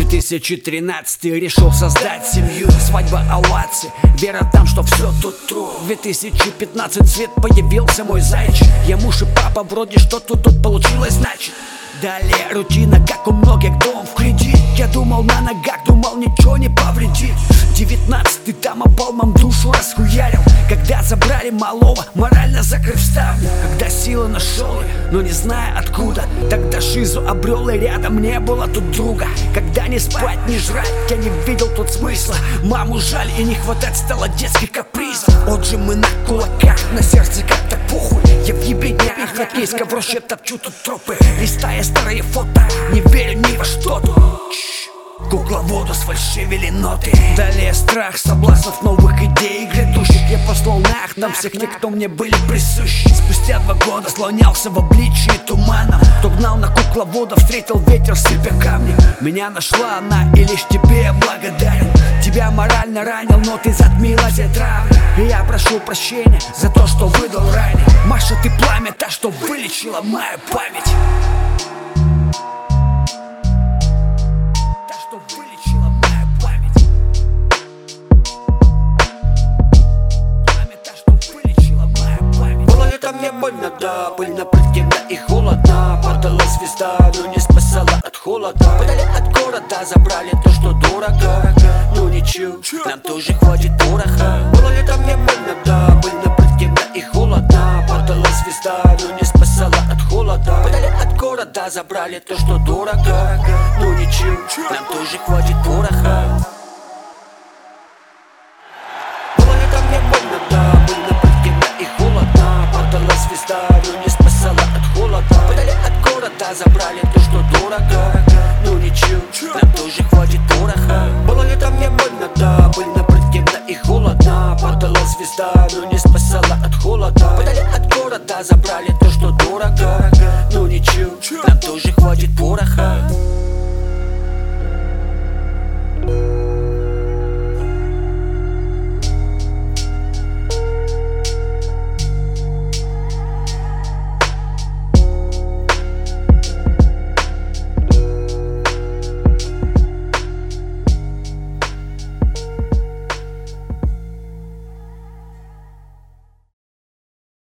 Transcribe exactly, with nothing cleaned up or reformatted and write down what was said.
тысячи тринадцатый решил создать семью. Свадьба, овации, вера там, что все тут true. две тысячи пятнадцатый свет появился мой зайчик. Я муж и папа, вроде что-то тут получилось, значит. Далее рутина, как у многих, дом в кредит. Я думал на ногах, думал ничего не повредит. Девятнадцатый там обалмом душу расхуярил. Когда забрали малого, морально закрыв ставню. Когда силы нашел, но не зная откуда. Тогда шизу обрел и рядом не было тут друга. Когда не спать, не жрать, я не видел тут смысла. Маму жаль и не хватать стало детских капризов. Отжимы на кулаках, на сердце как-то похуй. Я в ебенях, на кейска в роще топчу тут тропы. Листая старые фото, не верю ни во что тут. Кукловоду сфальшивили ноты. Далее страх, соблазнов новых идей грядущих. Я послал нахрен всех тех, кто мне были присущи. Спустя два года слонялся в обличии туманом. Кто гнал на кукловода, встретил ветер, сыпя камни. Меня нашла она, и лишь тебе я благодарен. Тебя морально ранил, но ты затмила те травы. И я прошу прощения за то, что выдал ранее. Маша, ты пламя, та, что вылечила мою память. Мне больно, да, больно, противно и холодно. Падала звезда, но не спасала от холода. Подали от города, забрали то, что дорого. Ну ничего, нам тоже хватит пороха. Было лето, мне больно, да, больно, противно и холодно. Падала звезда, но не спасала от холода. Подали от города, забрали то, что дорого. Ну ничего, нам тоже хватит пороха. Было лето, мне больно, да, больно, противно и холодно. Падала звезда, но не спасала от холода. Подали от города, забрали то, что дорого. Ну ничего, нам тоже хватит пороха. Было лето, мне больно, да, больно, противно и холодно. Падала звезда, но не спасала от холода. Подали от города, забрали то, что дорого. Ну ничего, нам тоже хватит пороха.